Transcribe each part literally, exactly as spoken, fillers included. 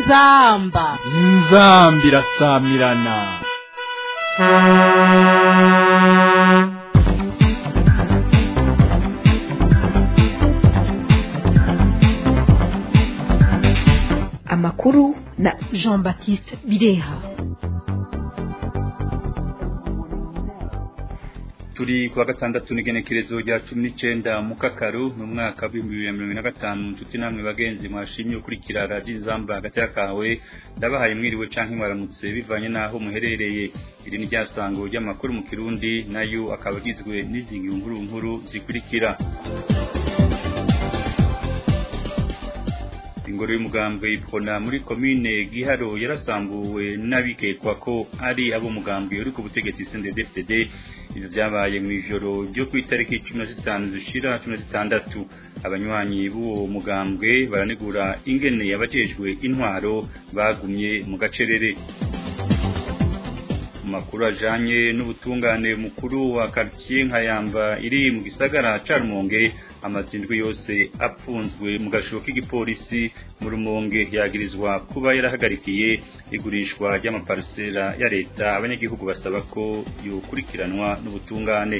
inzamba inzamba irasamirana. Amakuru na Jean Baptiste Bireha. Turi kwa gatandatu n'igenekerezo rya cumi n'icenda mu Kakaru mu mwaka wa bibiri na mirongo ine na gatanu. Nshuti namwe bagenzi mwashimye ukurikira radio Inzamba hagati yakawe, ndabahaye mwiriwe canke mwaramutse bivanye naho muherereye. Iri ni ryasango ry'amakuru mu Kirundi, nayo akaba agizwe n'izingi nkuru nkuru zikurikira. Ingoro y'umugambwe ipona muri commune Giharo yarasambuwe n'abikekwa ko ari abo mugambwe uri ku butegetsi C N D D F D D. Ivyo vyabaye mu ijoro ryo ku itariki cumi na zitanu zishira cumi na zitandatu. Abanywanyi b'uwo mugambwe baranegura ingene yabajejwe intwaro bagumye mu gacerere. Makuru ajanye n'ubutungane mukuru wa quartier Nkayamba iri mu gisagara ca Rumonge, amazindwi yose apfunzwe mu gasho k'igipolisi mu Rumonge yagirizwa kuba yarahagarikiye igurishwa ry'amaparcela ya leta. Abanyagihugu basaba ko yokurikiranwa n'ubutungane.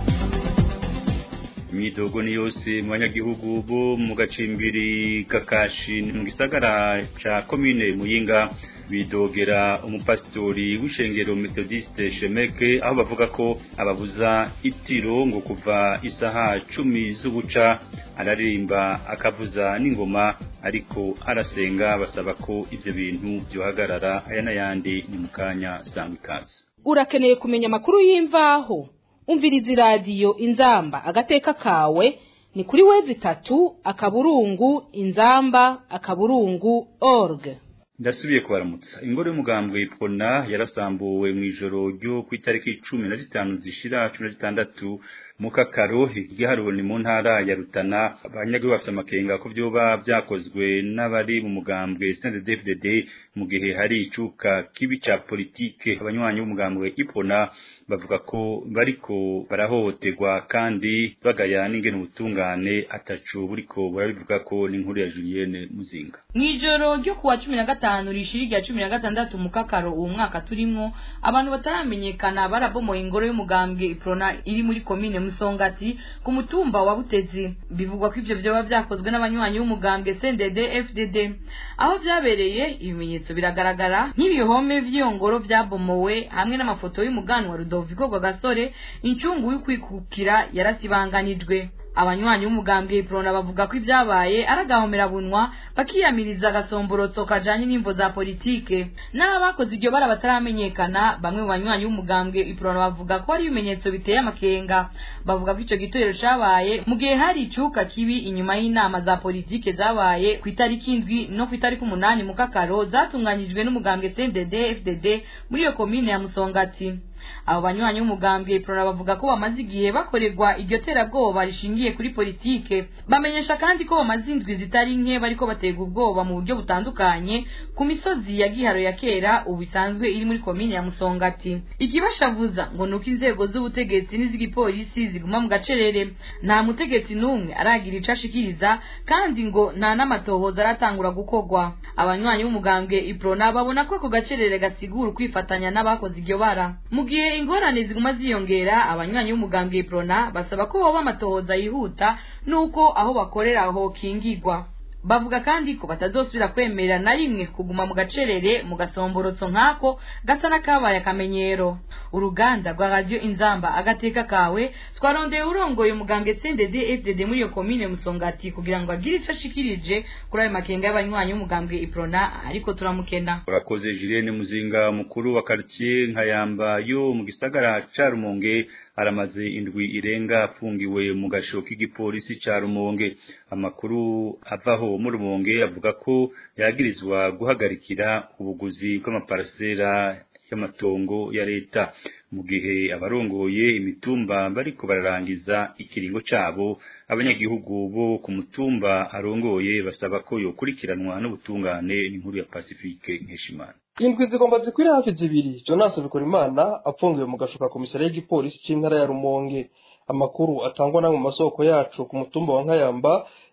Imidogo ni yose mu banyagihugu bo mu gacimbiri Kakashi mu gisagara ca commune Muyinga bidogera umupastori w'ishengero Methodiste Shemeke, aho bavuga ko ababuza itiro ngo kuva isaha cumi z'ubuca araririmba akavuza n'ingoma ariko arasenga. Basaba ko ivyo bintu byohagarara. Aya n'ayandi ni mukanya sangwa ikaze. Urakeneye kumenya amakuru y'imvaho? Umviriza radio Inzamba agateka kawe ni kuri wezi tatu akaburungu inzamba akaburungu org. Ndasubiye kubaramutsa. Ingoro y'umugambwe ipona yarasambuwe mu ijoro ryo ku itariki cumi na zitanu zishira cumi na zitandatu mu Kakaro Giharo ni mu ntara ya Rutana. Abanyagihugu bafite amakenga ko vyoba vyakozwe n'abari mu mugambwe C N D D F D D mu gihe hari icuka kibi ca politike. Abanywanyi b'umugambwe ipona bavuga ko bariko barahohoterwa kandi bagaya n'ingene ubutungane atacu buriko burabivuga ko n'inkuru ya Julienne Muzinga. Mwijoro ryo kuwa cumi na gatanu rishiri rya cumi na gatandatu mu Kakaro uwo mwaka turimo, abantu bataramenyekana barabomoye ingoro y'umugambwe iprona iri muri commune Musongati ku mutumba wa Butezi. Bivugwa ko ivyo vyoba vyakozwe n'abanywanyi b'umugambwe C N D D F D D. Aho vyabereye ibimenyetso biragaragara nk'ibihome vy'iyo ngoro vyabomowe hamwe n'amafoto y'umuganwa Rudoviko Gasore. Incungu y'ukwikukira yarasibanganijwe. Abanywanyi b'umugambwe iprona bavuga ko ibyabaye aragahomera bunwa bakiyamiriza agasomborotso kajanye n'imvo za politike. N'abakoze iryo bara bataramenyekana, bamwe mu banywanyi b'umugambwe iprona bavuga ko ari ibimenyetso biteye amakenga. Bavuga ko ico gitero cabaye mu gihe hari icuka kibi inyuma y'inama za politike zabaye ku itariki indwi no ku itariki umunani mu Kakaro zatunganyijwe n'umugambwe C N D D F D D muri iyo commune ya Musongati. Abo banywanyi b'umugambwe iprona bavuga ko bamaze igihe bakorerwa iryo terabwoba rishingiye kuri politike. Bamenyesha kandi ko bamaze indwi zitari nke bariko batega ubwoba mu buryo butandukanye ku misozi ya Giharo ya kera ubu isanzwe iri muri commune ya Musongati. Igibashavuza ngo nuko inzego z'ubutegetsi n'iz'igipolisi ziguma mu gacerere. Nta mutegetsi numwe aragira icashikiriza kandi ngo nta n'amatohoza aratangura gukogwa. Abanywanyi b'umugambwe iprona babona ko ako gacerere gasigura kwifatanya n'abakoze iryo bara. Mu gihe ingorane ziguma ziyongera, abanywanyi b'umugambwe iprona basaba ko baba amatohoza yihuta nuko aho bakorera aho kingirwa. Bavuga kandi ko batazosubira kwemera na rimwe kuguma mu gacerere mu gasomborotso nkako gasa n'akabaye akamenyero. Uruganda rwa radio Inzamba agateka kawe twarondeye urongoye umugambwe C N D D F D D muri iyo commune Musongati kugira ngo agire ico ashikirije kuri ayo makenga y'abanywanyi b'umugambwe iprona, ariko turamukena. Urakoze Julienne Muzinga. Mukuru wa quartier Nkayamba yo mu gisagara ca Rumonge aramaze indwi irenga afungiwe mu gasho k'igipolisi ca Rumonge. Amakuru avaho mu Rumonge avuga ko yagirizwa guhagarikira ubuguzi bw'amaparcela y'amatongo ya leta mu gihe abarongoye imitumba bariko bararangiza ikiringo cabo. Abanyagihugu bo ku mutumba arongoye basaba ko yokurikiranwa n'ubutungane. N'inkuru ya Pacifique Nkeshimana. Indwi zigomba zikwira hafi zibiri Jonas Bikorimana apfungiwe mu gashoka komisariya y'igipolisi c'intara ya Rumonge. Amakuru atangwa na mu masoko yacu ku mutumba wa Nkayamba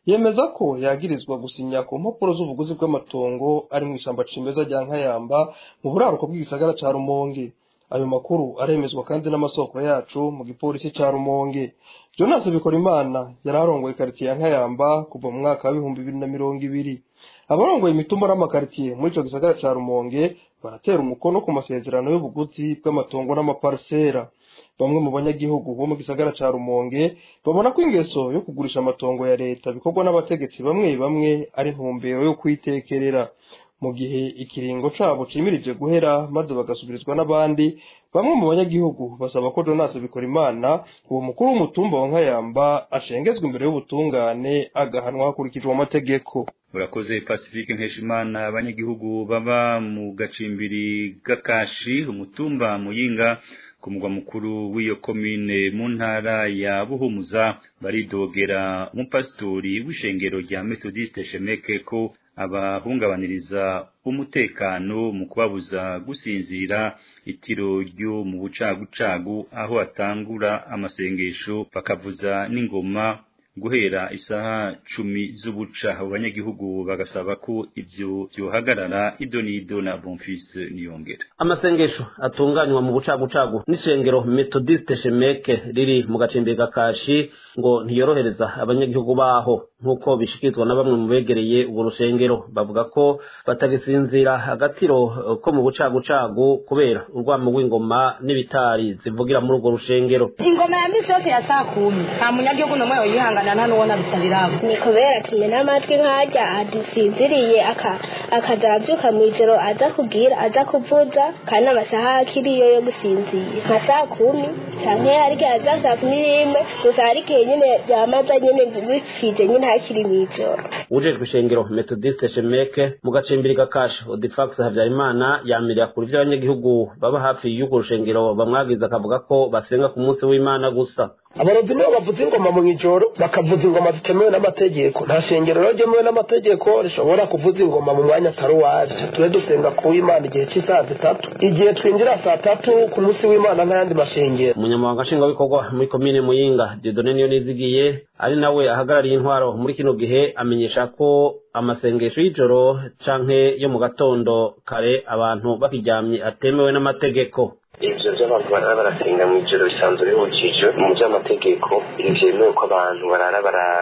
yemeza ko yagirizwa gusinya ku mpapuro z'ubuguzi bw'amatongo ari mu ishamba cimeza rya Nkayamba mu buraruko bw'igisagara ca Rumonge. Ayo makuru aremezwa kandi n'amasoko yacu mu gipolisi ca Rumonge. Jonas Bikorimana yararongoye quartier ya Nkayamba kuva mu mwaka wa bihumbi bibiri na mirongo ibiri. Abarongoye imitumba n'amakartier muri ico gisagara ca Rumonge baratera umukono ku masezerano y'ubuguzi bw'amatongo n'amaparsera. Bamwe mu banyagihugu bo mu gisagara ca Rumonge babona ko ingeso yo kugurisha amatongo ya leta bikorwa n'abategetsi bamwe bamwe ari ntumbero yo kwitekerera. Mu gihe ikiringo cabo cimirije guhera maze bagasubirizwa n'abandi, bamwe mu banyagihugu basaba ko Jonas Bikorimana uwo mukuru w'umutumba wa Nkayamba ashengezwa imbere y'ubutungane agahanwa hakurikijwe amategeko. Urakoze Pacifique Nkeshimana. Abanyagihugu baba mu gacimbiri gakashi umutumba Muyinga ku mugwa mukuru w'iyo komine mu ntara ya Buhumuza baridogera umupasitori w'ishengero rya Methodiste Shemeke ko abahungabaniriza umutekano mu kubabuza gusinzira itiro ryo mu bucagucagu aho atangura amasengesho bakavuza n'ingoma guhera isaha cumi z'ubuca. Abanyagihugu bagasaba ko ivyo byohagarara. Idonido na Bonfils Niyongera. Amasengesho atunganywa mu bucagucagu n'ishengero Methodiste Shemeke riri mu gacimbiri gakashi ngo ntiyorohereza abanyagihugu baho nkuko bishikizwa na bamwe mu begereye ubwo rushengero. Bavuga ko batagisinzira agatiro ko mu bucagucagu kubera urwamo rw'ingoma n'ibitari zivugira muri urwo rushengero. Ingoma ya misi yose ya saa kumi nta munyagihugu n'umwe yoyihangana nta nuwona bisabirako. Ni kubera tumena amatwi nk'arya adusinziriye akaza aravyuka mw'ijoro aza kugira aza kuvuza kandi amasaha akiriyo yo gusinzira nka saa kumi canke ariko aza saa kumi n'imwe gusa ariko nyene yamaza nyene bicije nyene hakiri mw'ijoro. Ujejwe ishengero Methodiste Shemeke mu gacimbiri gakashi Odifax Habyarimana yamirira kuri vy'abanyagihugu baba hafi y'urwo rushengero bamwagiza akavuga ko basenga ku munsi w'Imana gusa. Abarozi nibo bavuza ingoma mu ijoro bakavuza ingoma zitemewe n'amategeko. Nta shengero ryemewe n'amategeko rishobora kuvuza ingoma mu mwanya atari uwavyo. Tube dusenga ku Imana igihe cy'isaha zitatu igihe twinjira saa tatu ku munsi w'Imana nk'ayandi mashengero. Umunyamabanga nshingwabikorwa muri komine Muyinga Dieudonne Niyonizigiye ari nawe ahagarariye intwaro muri kino gihe amenyesha ko amasengesho y'ijoro canke yo mu gatondo kare abantu bakiryamye atemewe n'amategeko. Ivyo vy'abantu barara barasenga mw'ijoro bisanzwe bibujijwe mu vy'amategeko. Ivyo vyemewe ko abantu barara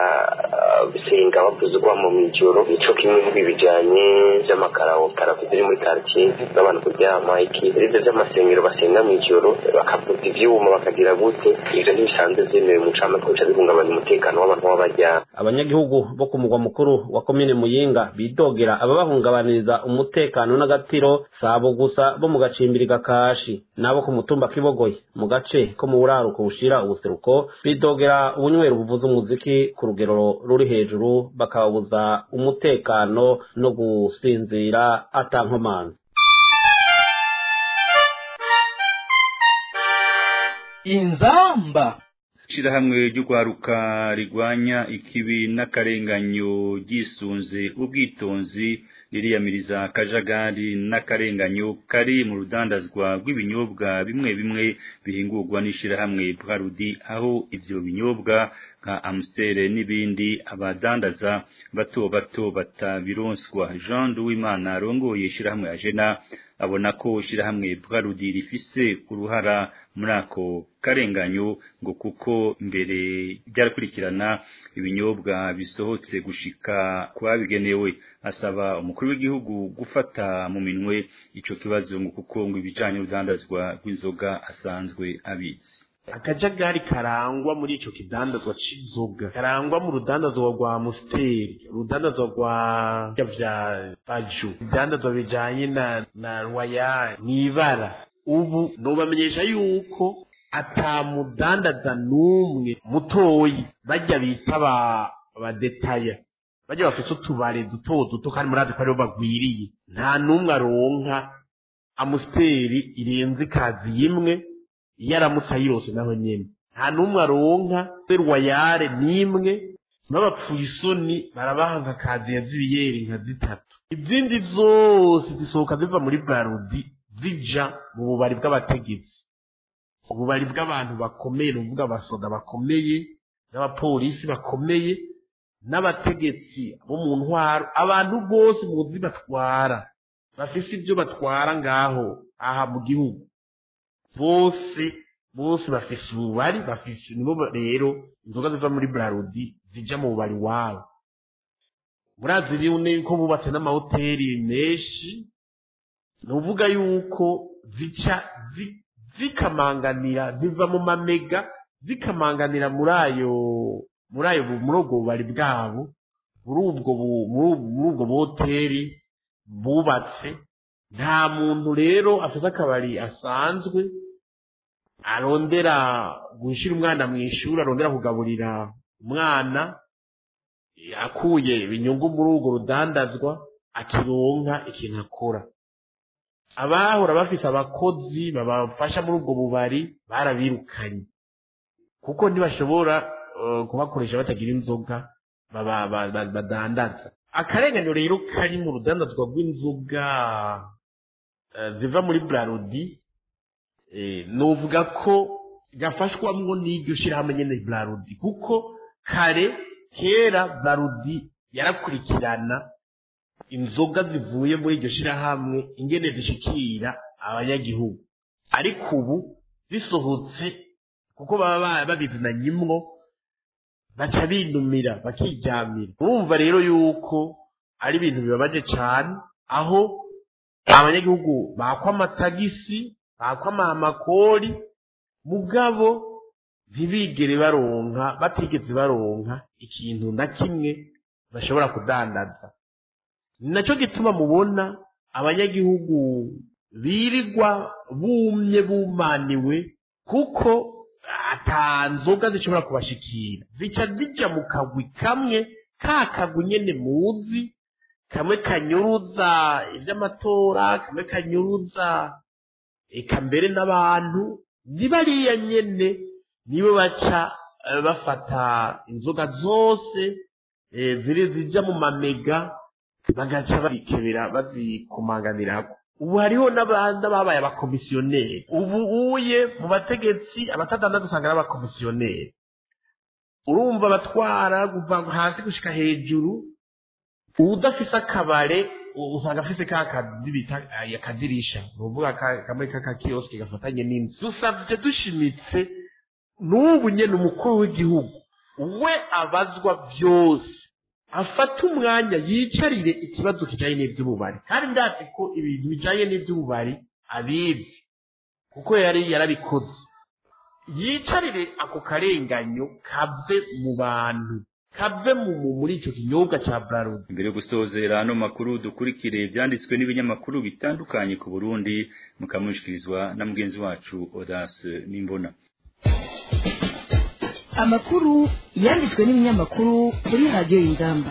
barasenga bavuza urwamo mw'ijoro. Nico kimwe n'ibijanye vy'amakarawo karavuze iri muri quartier n'abantu kuryama iki. Ivyo vy'amasengero basenga mw'ijoro bakavuza ivyuma bakagira gute. Ivyo ntibisanzwe vyemewe mu camatwe bica bihungabanya umutekano w'abantu b'abaryama. Abanyagihugu bo ku mugwa mukuru wa komine Muyinga bidogera ababahungabaniriza umutekano n'agatiro sabo gusa bo mu gacimbiri gakashi nabo ku mutumba Kibogoye mu gace ko mu buraruko bushira ubuseruko bidogera ubunywero buvuza umuziki ku rugero ruri hejuru bakabuza umutekano no gusinzira atankomanzi. Inzamba Shirahamwe ry'ugwaruka rigwanya ikibi n'akarenganyo gisunze ubwitonzi liriyamiriza akajagari n'akarenganyo kari mu rudandazwa rw'ibinyobwa bimwe bimwe bihingurwa n'ishirahamwe Brarudi aho ivyo binyobwa nka Amstel n'ibindi abadandaza bato bato batabironswa. Jean Duwimana arongoye ishirahamwe Ajena abona ko ishirahamwe Brarudi rifise uruhara muri ako karenganyo ngo kuko mbere byarakurikirana ibinyobwa bisohotse gushika kwabigenewe. Asaba umukuru w'igihugu gufata mu minwe ico kibazo ngo kuko ngo ibijanye n'urudandazwa rw'inzoga asanzwe abizi. Akajagari karangwa muri ico kidandazwa c'inzoga karangwa mu rudandazwa rwa Amstel, urudandazwa rwa vya Baju, urudandazwa bijanye na na Royal n'ibara. Ubu nobamenyesha yuko atamudandaza numwe mutoyi bajya bita ba badetaya bajya bafite utubare duto duto kandi murazi ko aribo bagwiriye. Nta numwe aronka Amstel irenze ikazi yimwe yaramutse ayirose naho nyene. Nta numwe aronka Royal nimwe n'abapfuye isoni barabahanka kazi ya zibiyeri nka zitatu. Izindi zose zisohoka ziva muri Brarudi zija mu bubari bw'abategetsi, ububari bw'abantu bakomeye, nuvuga abasoda bakomeye n'abapolisi bakomeye. n'abategetsi bo mu ntwaro abantu bose muzi batwara bafise ibyo batwara ngaho aha mu gihugu bose bose bafise ububari bafise nibo rero inzoga ziva muri Braludi zija mu bubari wabo murazi bimwe ko bubatse n'amahoteli menshi nuvuga yuko zica zikamanganira ziva mu mamega zikamanganira muri ayo muri ayo muri ubwo bubari bwabo muri ubwo muri ubwo hoteli bubatse nta muntu rero afite akabari asanzwe arondera gushira umwana mu ishuri arondera kugaburira umwana akuye ibinyungu muri urwo rudandazwa akironka ikintu akora abahora bafise abakozi babafasha muri ubwo bubari barabirukanye kuko ntibashobora kubakoresha batagira inzoga badandaza akarenganyo rero kari mu rudandazwa rw'inzoga ziva muri Braludi nuvuga ko gafashwamwo n'iryo shirahamwe nyene Braludi kuko kare kera Braludi yarakurikirana inzoga zivuye muri iryo shirahamwe ingene zishikira abanyagihugu ariko ubu zisohotse kuko baba babizinanyimwo baca binumira bakiryamira urumva rero yuko ari ibintu bibabaje cane aho abanyagihugu bakwa amatagisi bakwa amakori mugabo ntibigere baronka batigeze baronka ikintu na kimwe bashobora kudandaza nacyo gituma mubona abanyagihugu birirwa bumye bumaniwe kuko atanzoga zishobora kubashikira zica zija mu kagwi kamwe ka kagwi nyene muzi kamwe kanyuruza ivy'amatora kamwe kanyuruza eka mbere n'abantu nibariya nyene nibo baca bafata inzoga zose ziri zija mu mamega bagaca babikebera bazikumanganirako ubu hariho n'abandi babaye abakomisiyoneri ubu uye mu bategetsi abatadandaza usanga ari abakomisiyoneri urumva batwara kuva hasi gushika hejuru udafise akabare usanga afise ka kazi bita yakadirisha nuvuga kamwe kaka kioski gafatanye n'inzu dusavye dushimitse n'ubu nyene umukuru w'igihugu we abazwa byose afata umwanya yicarire ikibazo kijanye n'ivy'ububari kandi ndazi ko ibintu bijanye n'ivy'ububari abizi kuko yari yarabikoze yicarire ako karenganyo kave mu bantu kave mu muri ico kinyobwa ca Braludi mbere gusozera no makuru dukurikire ivyanditswe n'ibinyamakuru bitandukanye ku Burundi mukamushikirizwa na mugenzi wacu Audace Nimbona amakuru yanditswe n'ibinyamakuru kuri radio Ingamba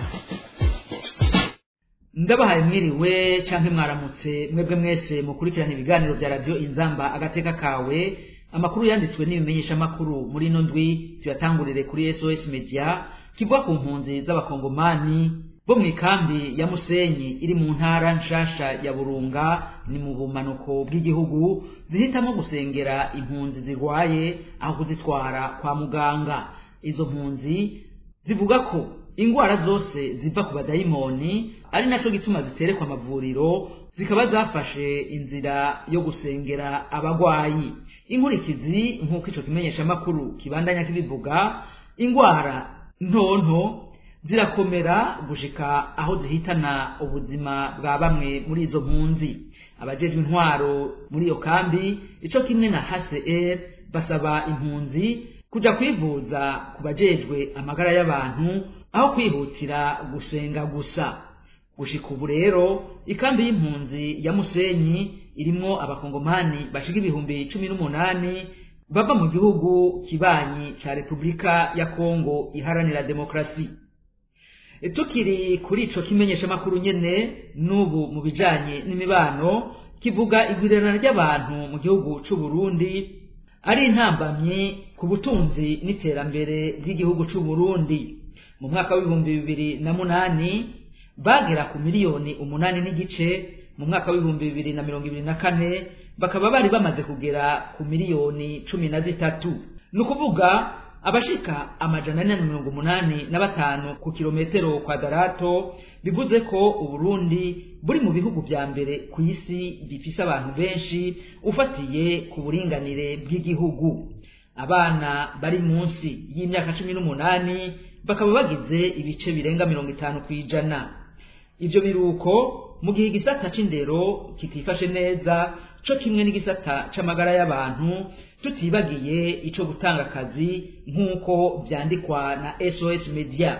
ndabahaye mwiriwe canke mwaramutse mwebwe mwese mukurikirana ibiganiro vya radio Inzamba agateka kawe amakuru yanditswe n'ibimenyesha makuru muri ino ndwi tuyatangurire kuri S O S Media kivuga ku mpunzi z'abakongomani bo mu ikambi ya Musenyi iri mu ntara nshasha ya Burunga ni mu bumanuko bw'igihugu zihitamo gusengera impunzi zirwaye aho kuzitwara kwa muganga izo mpunzi zivuga ko ingwara zose ziva ku badayimoni ari naco gituma ziterekwa amavuriro zikaba zafashe inzira yo gusengera abagwayi inkurikizi nk'uko ico kimenyesha makuru kibandanya kibivuga ingwara ntonto zirakomera gushika aho zihitana ubuzima bwa bamwe muri izo mpunzi abajejwe intwaro muri iyo kambi ico kimwe na H C R basaba impunzi kuja kwivuza kubajejwe amagara y'abantu aho kwihutira gusenga gusa gushika ubu rero ikambi y'impunzi ya Musenyi irimwo abakongomani bashiga ibihumbi cumi n'umunani bava mu gihugu kibanyi ca Republika ya Kongo iharanira demokrasi tukiri kuri ico kimenyesha makuru nyene nubu mu bijanye n'imibano kivuga igwirana ry'abantu mu gihugu c'u Burundi ari intambamye ku butunzi n'iterambere ry'igihugu c'u Burundi mu mwaka w'ibihumbi bibiri na munani bagera ku miliyoni umunani n'igice mu mwaka w'ibihumbi bibiri na mirongo ibiri na kane bakaba bari bamaze kugera ku miliyoni cumi na zitatu nukuvuga abashika amajana ane na mirongo umunani na batanu ku kilometero kwadarato, bivuze ko Uburundi buri mu bihugu vya mbere ku isi bifise abantu benshi ufatiye ku buringanire bw'igihugu. Abana bari munsi y'imyaka cumi n'umunani bakaba bagize ibice birenga mirongo itanu kwijana. Ivyo biruko mu gihe igisata c'indero kikifashe neza, co kimwe n'igisata c'amagara y'abantu, tutibagiye ico gutanga akazi nk'uko vyandikwa na S O S Media.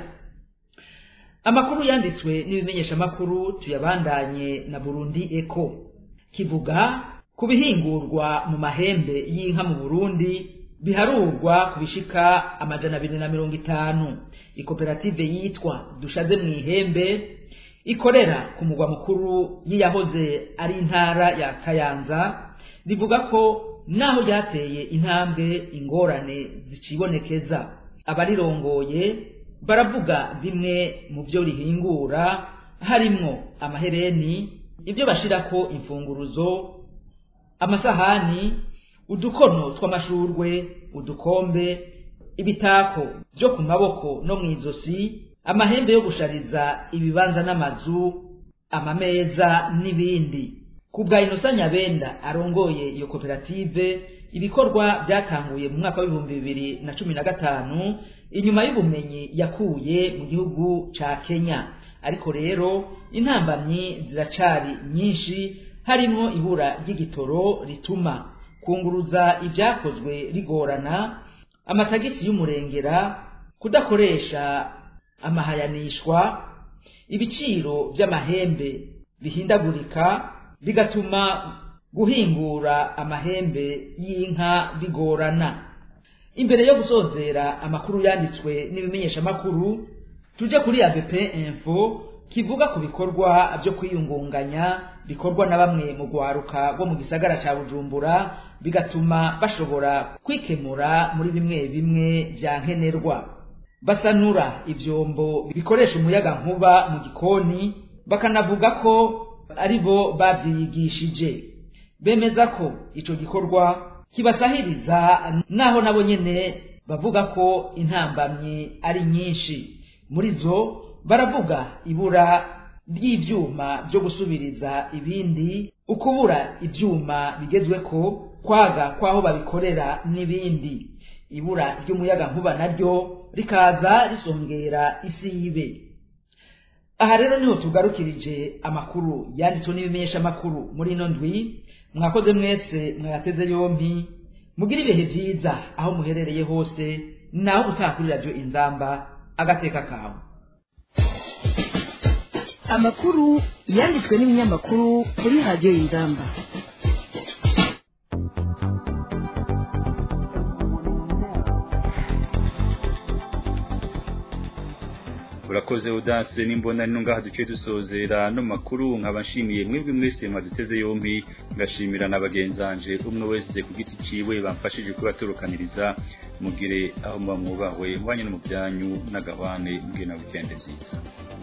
Amakuru yanditswe n'ibimenyesha makuru tuyabandanye na Burundi Eco, kivuga ku bihingurwa mu mahembe y'inka mu Burundi biharurwa kubishika amajana abiri na mirongo itanu. Ikoperative yitwa Dushaze mw'ihembe ikorera ku mugwa mukuru yiyahoze ari intara ya Kayanza, rivuga ko naho ryateye intambwe ingorane zicibonekeza. Abarirongoye baravuga bimwe mu byo rihingura harimwo amahereni, ibyo bashirako imfunguruzo, amasahani, udukono tw'amashurwe, udukombe, ibitako byo ku maboko no mw'izosi, amahembe yo gushariza ibibanza n'amazu, amameza n'ibindi. Kubwa Innocent Nyabenda arongoye iyo koperative, ibikorwa byatanguye mu mwaka w'ibihumbi bibiri na cumi na gatanu inyuma y'ubumenyi yakuye mu gihugu ca Kenya. Ariko rero intambamyi ziracari nyinshi, harimo ibura ry'igitoro rituma kunguruza ibyakozwe rigorana, amatagisi y'umurengera, kudakoresha amahayanishwa, ibiciro by'amahembe bihindagurika bigatuma guhingura amahembe y'inka bigorana. Imbere yo gusozera amakuru yanditswe n'ibimenyesha makuru, tuje kuri A B P Info kivuga ku bikorwa byo kwiyungunganya bikorwa na bamwe mu gwaruka rwo mu gisagara ca Bujumbura, bigatuma bashobora kwikemura muri bimwe bimwe bya nkenerwa. Basanura ivyombo bikoresha umuyaga nkuba mu gikoni, bakanavuga ko ari bo bavyigishije. Bemeza ko ico gikorwa kibasahiriza, naho nabo nyene bavuga ko intambamye ari nyinshi. Muri zo baravuga ibura ry'ivyuma byo gusubiriza ibindi, ukubura ivyuma bigezweko, kwaga kwaho babikorera n'ibindi. Ibura ry'umuyaga nkuba naryo rikaza risongera isibe. Aha rero niho tugarukirije amakuru yanditswe n'ibimenyesha makuru muri ino ndwi. Mwakoze mwese mwayateze yompi, mugira ibihe vyiza aho muherereye hose, naho utakuri radio Inzamba agateka kawe. Amakuru yanditswe n'ibinyamakuru kuri radio Inzamba. Urakoze Udase n'imbona nino ngaha duce dusozera no makuru. Nkabashimiye mwebwe mwese mwaduteze yompi, ngashimira n'abagenzanje umwe wese ku giti ciwe bamfashije kubatorokaniriza. Mugire aho mwubahwe mwanye no mu byanyu n'agahwane mbwe na weekend nziza.